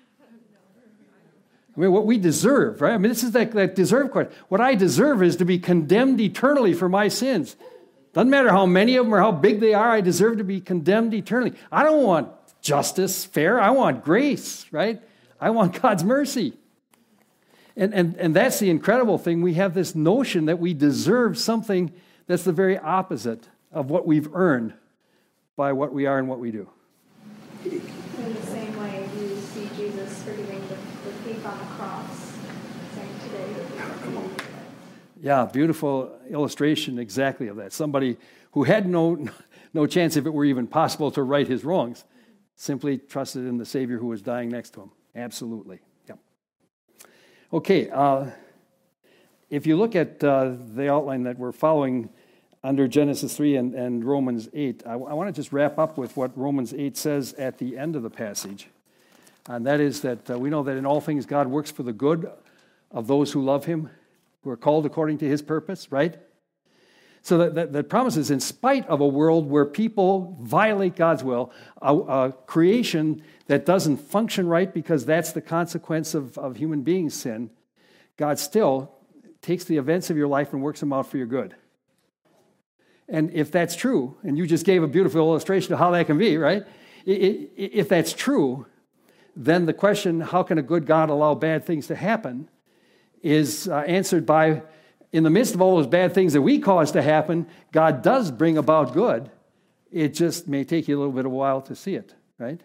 I mean, what we deserve, right? I mean, this is that, that deserve question. What I deserve is to be condemned eternally for my sins. Doesn't matter how many of them or how big they are, I deserve to be condemned eternally. I don't want justice, fair. I want grace, right? I want God's mercy. And, and, and that's the incredible thing. We have this notion that we deserve something that's the very opposite of what we've earned by what we are and what we do. In the same way, you see Jesus forgiving the, the thief on the cross, saying today. Yeah, beautiful illustration exactly of that. Somebody who had no, no chance, if it were even possible, to right his wrongs, simply trusted in the Savior who was dying next to him. Absolutely. Yeah. Okay, uh, if you look at uh, the outline that we're following under Genesis three and, and Romans eight, I, I want to just wrap up with what Romans eight says at the end of the passage. And that is that uh, we know that in all things God works for the good of those who love him, who are called according to his purpose, right? So that, that, that promises, in spite of a world where people violate God's will, a, a creation that doesn't function right because that's the consequence of, of human beings' sin, God still takes the events of your life and works them out for your good. And if that's true, and you just gave a beautiful illustration of how that can be, right? If that's true, then the question, how can a good God allow bad things to happen, is uh, answered by, in the midst of all those bad things that we cause to happen, God does bring about good. It just may take you a little bit of a while to see it, right?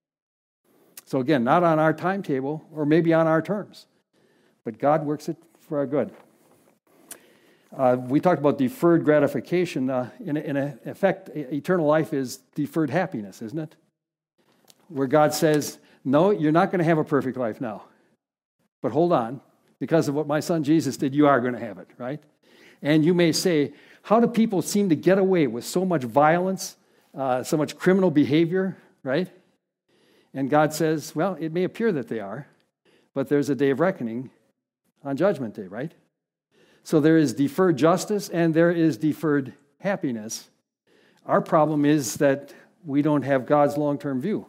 So again, not on our timetable, or maybe on our terms, but God works it for our good. Uh, we talked about deferred gratification. Uh, in, in effect, eternal life is deferred happiness, isn't it? Where God says, no, you're not going to have a perfect life now. But hold on. Because of what my son Jesus did, you are going to have it, right? And you may say, how do people seem to get away with so much violence, uh, so much criminal behavior, right? And God says, well, it may appear that they are, but there's a day of reckoning on Judgment Day, right? So there is deferred justice and there is deferred happiness. Our problem is that we don't have God's long-term view.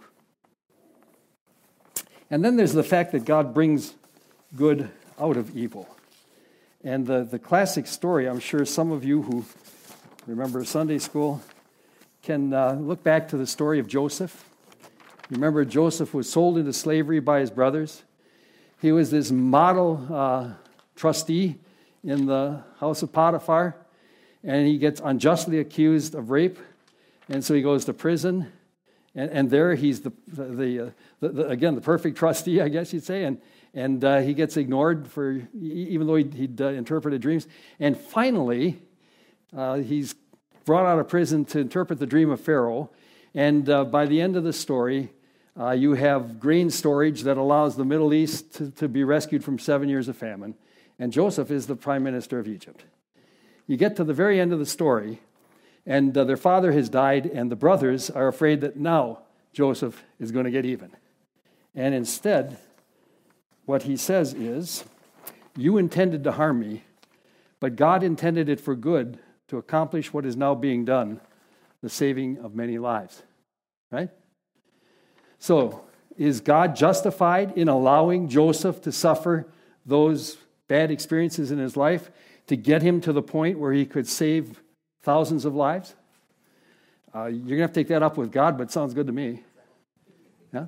And then there's the fact that God brings good out of evil. And the, the classic story, I'm sure some of you who remember Sunday school can uh, look back to the story of Joseph. Remember, Joseph was sold into slavery by his brothers. He was this model uh, trustee in the house of Potiphar, and he gets unjustly accused of rape, and so he goes to prison, and, and there he's the, the, the, uh, the, the again, the perfect trustee, I guess you'd say, and And uh, he gets ignored for, even though he'd, he'd uh, interpreted dreams. And finally, uh, he's brought out of prison to interpret the dream of Pharaoh. And uh, by the end of the story, uh, you have grain storage that allows the Middle East to, to be rescued from seven years of famine. And Joseph is the prime minister of Egypt. You get to the very end of the story, and uh, their father has died, and the brothers are afraid that now Joseph is going to get even. And instead, what he says is, you intended to harm me, but God intended it for good to accomplish what is now being done, the saving of many lives. Right? So, is God justified in allowing Joseph to suffer those bad experiences in his life to get him to the point where he could save thousands of lives? Uh, you're going to have to take that up with God, but it sounds good to me. Yeah?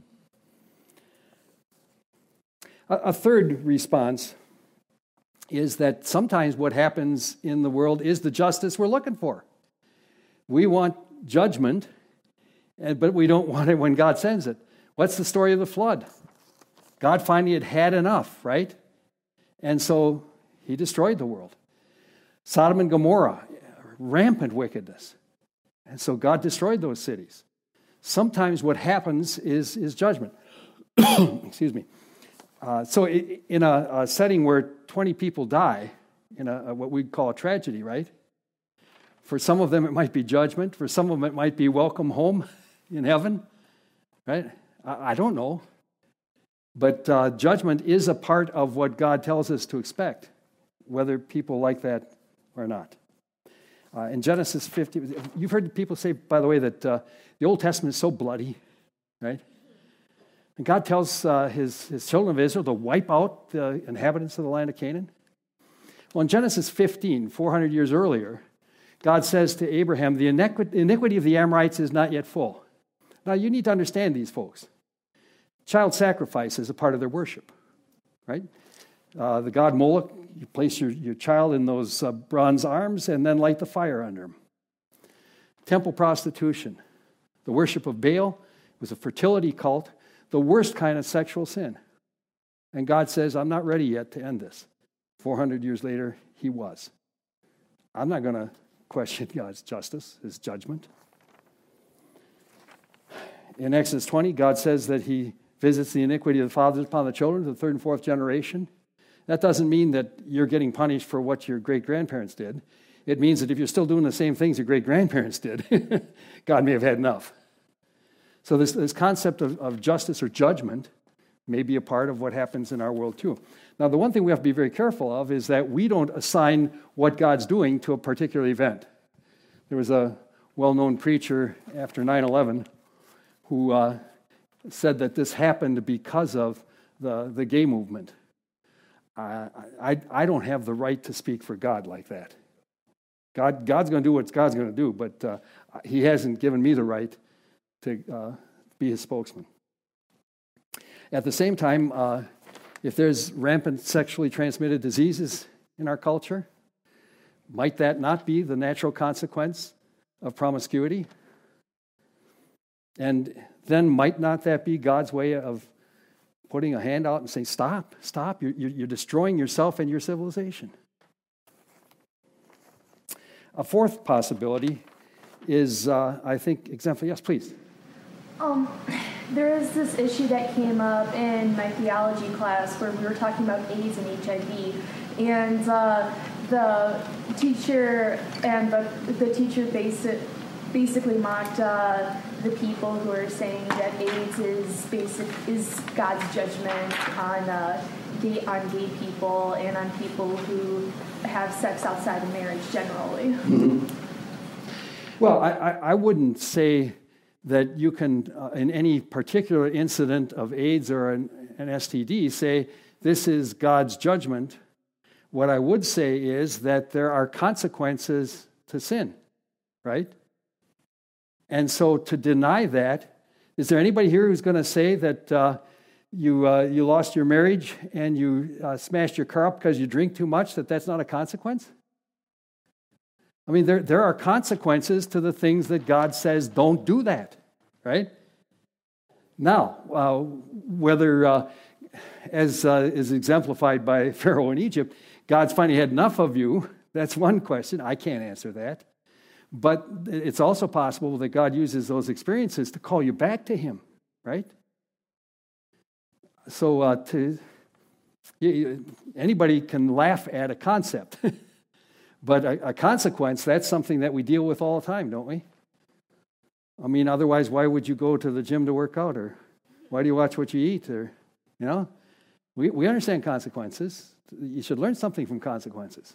A third response is that sometimes what happens in the world is the justice we're looking for. We want judgment, but we don't want it when God sends it. What's the story of the flood? God finally had had enough, right? And so he destroyed the world. Sodom and Gomorrah, rampant wickedness. And so God destroyed those cities. Sometimes what happens is, is judgment. Excuse me. Uh, so in a, a setting where twenty people die, in a, a what we'd call a tragedy, right? For some of them, it might be judgment. For some of them, it might be welcome home in heaven, right? I, I don't know. But uh, judgment is a part of what God tells us to expect, whether people like that or not. Uh, in Genesis fifty, you've heard people say, by the way, that uh, the Old Testament is so bloody, right? And God tells uh, his, his children of Israel to wipe out the inhabitants of the land of Canaan. Well, in Genesis fifteen, four hundred years earlier, God says to Abraham, the iniquity of the Amorites is not yet full. Now, you need to understand these folks. Child sacrifice is a part of their worship, right? Uh, the god Moloch, you place your, your child in those uh, bronze arms and then light the fire under him. Temple prostitution, the worship of Baal, was a fertility cult, the worst kind of sexual sin. And God says, I'm not ready yet to end this. four hundred years later, he was. I'm not going to question God's justice, his judgment. In Exodus twenty, God says that he visits the iniquity of the fathers upon the children, the third and fourth generation. That doesn't mean that you're getting punished for what your great-grandparents did. It means that if you're still doing the same things your great-grandparents did, God may have had enough. So this, this concept of, of justice or judgment may be a part of what happens in our world too. Now, the one thing we have to be very careful of is that we don't assign what God's doing to a particular event. There was a well-known preacher after nine eleven who uh, said that this happened because of the, the gay movement. I, I, I don't have the right to speak for God like that. God, God's going to do what God's going to do, but uh, he hasn't given me the right to uh, be his spokesman. At the same time, uh, if there's rampant sexually transmitted diseases in our culture, might that not be the natural consequence of promiscuity? And then might not that be God's way of putting a hand out and saying, stop, stop, you're, you're destroying yourself and your civilization? A fourth possibility is, uh, I think, example, yes, please. Um, there is this issue that came up in my theology class where we were talking about AIDS and H I V, and uh, the teacher and the, the teacher basic, basically mocked uh, the people who are saying that AIDS is basic is God's judgment on uh, gay on gay people and on people who have sex outside of marriage generally. Mm-hmm. Well, I, I, I wouldn't say that you can, uh, in any particular incident of AIDS or an, an S T D, say this is God's judgment. What I would say is that there are consequences to sin, right? And so to deny that, is there anybody here who's going to say that uh, you uh, you lost your marriage and you uh, smashed your car up because you drink too much, that that's not a consequence? I mean, there, there are consequences to the things that God says, don't do that, right? Now, uh, whether, uh, as uh, is exemplified by Pharaoh in Egypt, God's finally had enough of you, that's one question. I can't answer that. But it's also possible that God uses those experiences to call you back to him, right? So uh, to anybody can laugh at a concept. But a, a consequence, that's something that we deal with all the time, don't we? I mean, otherwise, why would you go to the gym to work out? Or why do you watch what you eat? Or, you know, we, we understand consequences. You should learn something from consequences.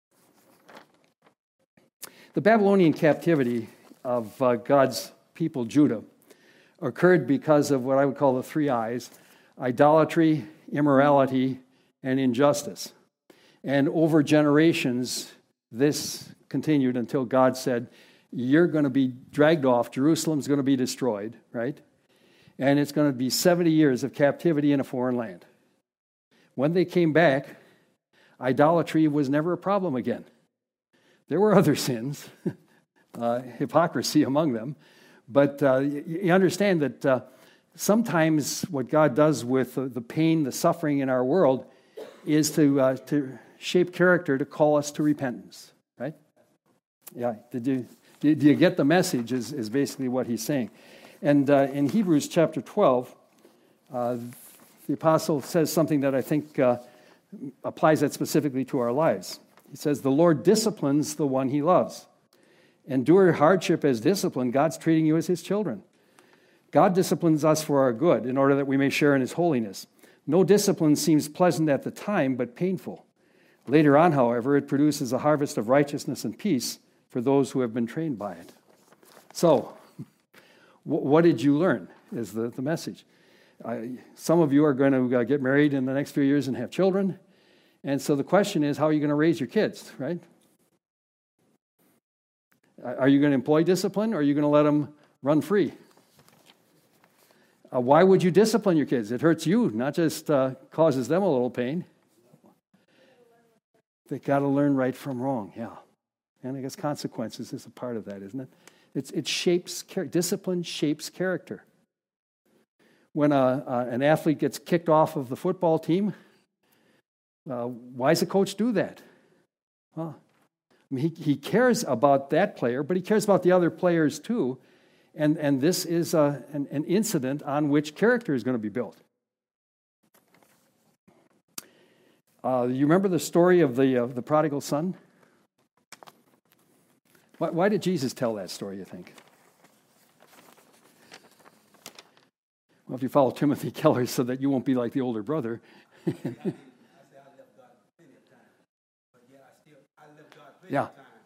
The Babylonian captivity of uh, God's people, Judah, occurred because of what I would call the three I's: idolatry, immorality, and injustice. And over generations, this continued until God said, you're going to be dragged off, Jerusalem's going to be destroyed, right? And it's going to be seventy years of captivity in a foreign land. When they came back, idolatry was never a problem again. There were other sins, uh, hypocrisy among them, but uh, you, you understand that uh, sometimes what God does with the, the pain, the suffering in our world is to uh, to shape character, to call us to repentance, right? Yeah, did you, did you get the message is, is basically what he's saying. And uh, in Hebrews chapter twelve, uh, the apostle says something that I think uh, applies that specifically to our lives. He says, the Lord disciplines the one he loves, Endure hardship as discipline. God's treating you as his children. God disciplines us for our good in order that we may share in his holiness. No discipline seems pleasant at the time, but painful. Later on, however, it produces a harvest of righteousness and peace for those who have been trained by it. So, what did you learn is the, the message. Uh, some of you are going to uh, get married in the next few years and have children. And so the question is, how are you going to raise your kids, right? Are you going to employ discipline, or are you going to let them run free? Uh, why would you discipline your kids? It hurts you, not just uh, causes them a little pain. They got to learn right from wrong, yeah. And I guess consequences is a part of that, isn't it? It's, it shapes, discipline shapes character. When a, uh, an athlete gets kicked off of the football team, uh, why does the coach do that? Well, I mean, he, he cares about that player, but he cares about the other players too. And, and this is a, an, an incident on which character is going to be built. Uh, you remember the story of the, uh, the prodigal son? Why, why did Jesus tell that story, you think? Well, if you follow Timothy Keller, so that you won't be like the older brother. Yeah.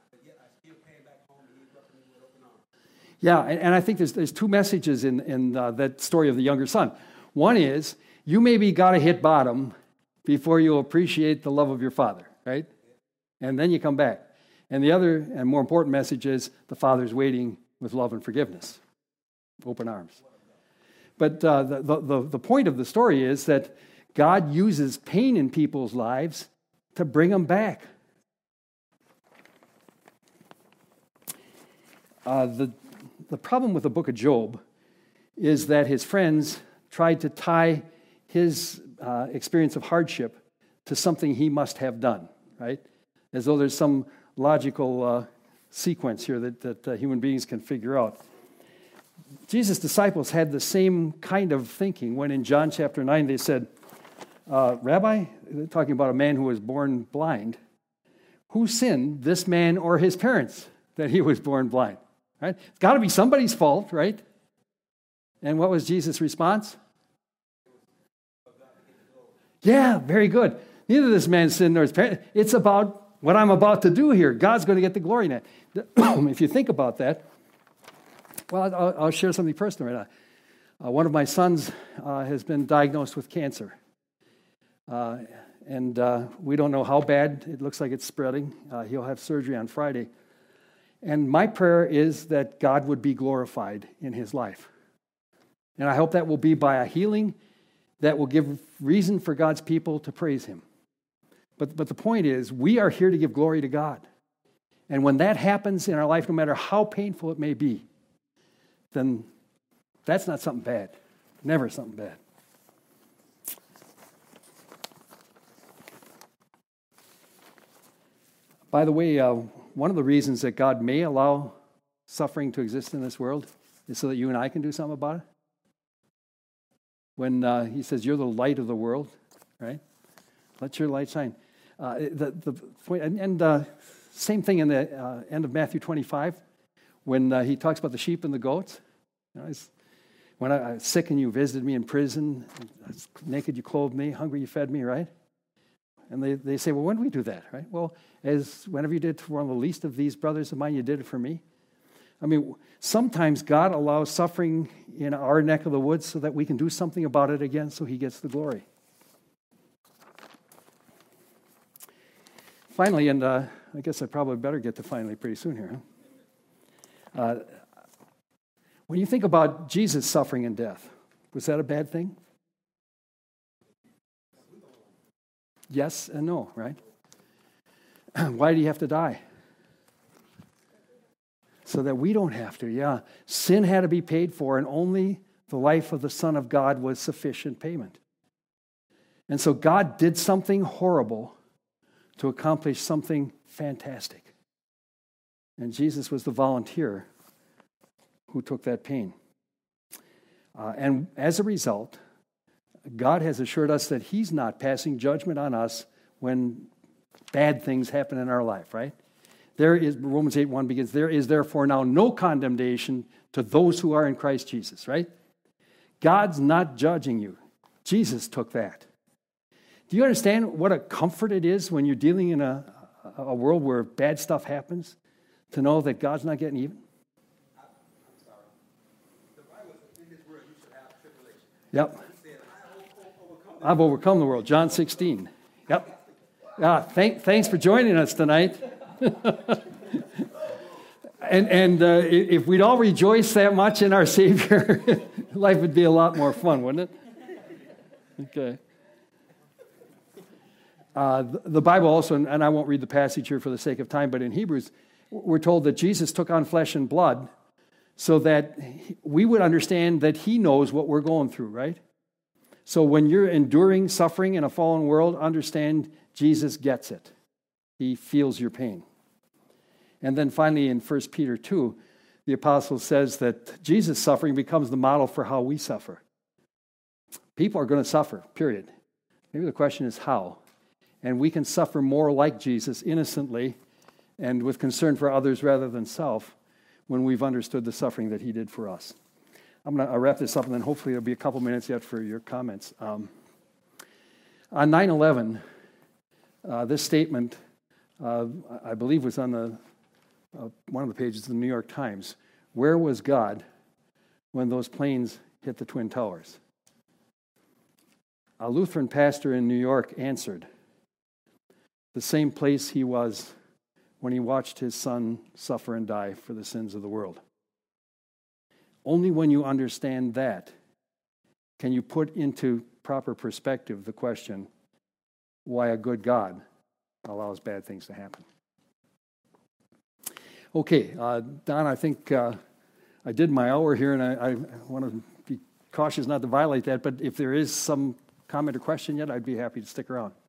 Yeah, and, and I think there's there's two messages in, in uh, that story of the younger son. One is, you maybe got to hit bottom before you appreciate the love of your father, right? And then you come back. And the other and more important message is, the father's waiting with love and forgiveness. Open arms. But uh, the, the, the point of the story is that God uses pain in people's lives to bring them back. Uh, the, the problem with the book of Job is that his friends tried to tie his uh, experience of hardship to something he must have done, right? As though there's some logical uh, sequence here that, that uh, human beings can figure out. Jesus' disciples had the same kind of thinking when in John chapter nine they said, uh, Rabbi, they're talking about a man who was born blind, who sinned, this man or his parents, that he was born blind? Right? It's got to be somebody's fault, right? And what was Jesus' response? Yeah, very good. Neither this man sinned nor his parents. It's about what I'm about to do here. God's going to get the glory in it. If you think about that, well, I'll, I'll share something personal right now. Uh, one of my sons uh, has been diagnosed with cancer. Uh, and uh, we don't know how bad. It looks like it's spreading. Uh, he'll have surgery on Friday. And my prayer is that God would be glorified in his life. And I hope that will be by a healing that will give reason for God's people to praise him. But, but the point is, we are here to give glory to God. And when that happens in our life, no matter how painful it may be, then that's not something bad. Never something bad. By the way, uh, one of the reasons that God may allow suffering to exist in this world is so that you and I can do something about it. When uh, he says, you're the light of the world, right? Let your light shine. Uh, the, the point, and, and uh, same thing in the uh, end of Matthew twenty-five, when uh, he talks about the sheep and the goats. You know, when I, I was sick and you visited me in prison, I was naked you clothed me, hungry you fed me, right? And they, they say, well, when do we do that, right? Well, as whenever you did for one of the least of these brothers of mine, you did it for me. I mean, sometimes God allows suffering in our neck of the woods so that we can do something about it again so he gets the glory. Finally, and uh, I guess I probably better get to finally pretty soon here. Huh? Uh, when you think about Jesus' suffering and death, was that a bad thing? Yes and no, right? Why did he have to die? So that we don't have to, yeah. Sin had to be paid for, and only the life of the Son of God was sufficient payment. And so God did something horrible to accomplish something fantastic. And Jesus was the volunteer who took that pain. Uh, and as a result, God has assured us that he's not passing judgment on us when bad things happen in our life, right? There is, Romans eight one begins, there is therefore now no condemnation to those who are in Christ Jesus, right? God's not judging you. Jesus took that. Do you understand what a comfort it is when you're dealing in a, a world where bad stuff happens to know that God's not getting even? I'm sorry. The Bible says in this world you should have tribulation. Yep. He said, I overcome I've overcome the world. John sixteen. Yep. Ah, thank, thanks for joining us tonight. and and uh, if we'd all rejoice that much in our Savior, life would be a lot more fun, wouldn't it? Okay. Uh, the, the Bible also, and I won't read the passage here for the sake of time, but in Hebrews, we're told that Jesus took on flesh and blood so that we would understand that he knows what we're going through, right? So when you're enduring suffering in a fallen world, understand Jesus gets it. He feels your pain. And then finally in First Peter two, the apostle says that Jesus' suffering becomes the model for how we suffer. People are going to suffer, period. Maybe the question is how. And we can suffer more like Jesus, innocently, and with concern for others rather than self, when we've understood the suffering that he did for us. I'm going to wrap this up, and then hopefully there'll be a couple minutes yet for your comments. Um, on nine eleven, uh, this statement, uh, I believe, was on the uh, one of the pages of the New York Times. Where was God when those planes hit the Twin Towers? A Lutheran pastor in New York answered, the same place he was when he watched his son suffer and die for the sins of the world. Only when you understand that can you put into proper perspective the question, why a good God allows bad things to happen. Okay, uh, Don, I think uh, I did my hour here, and I, I want to be cautious not to violate that, but if there is some comment or question yet, I'd be happy to stick around.